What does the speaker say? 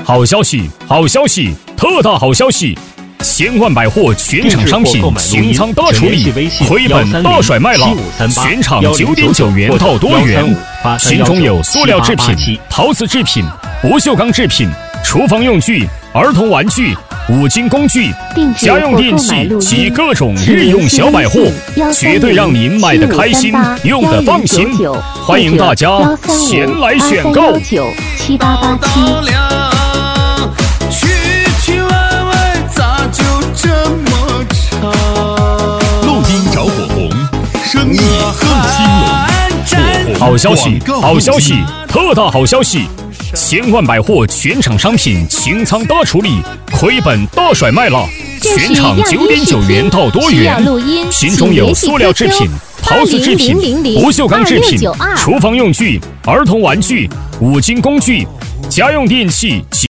好消息！好消息！特大好消息！千万百货全场商品清仓大处理，回本大甩卖了！全场9.9元到多元，其中有塑料制品、陶瓷制品、不锈钢制品、厨房用具、儿童玩具、五金工具、家用电器及各种日用小百货，绝对让您买得开心，用得放心。欢迎大家前来选购。 录音找火红，生意更兴隆。 好消息！好消息！特大好消息！千万百货全场商品清仓大处理，回本大甩卖了！全场9.9元到多元，其中有塑料制品、陶瓷制品、不锈钢制品、厨房用具、儿童玩具、五金工具、家用电器及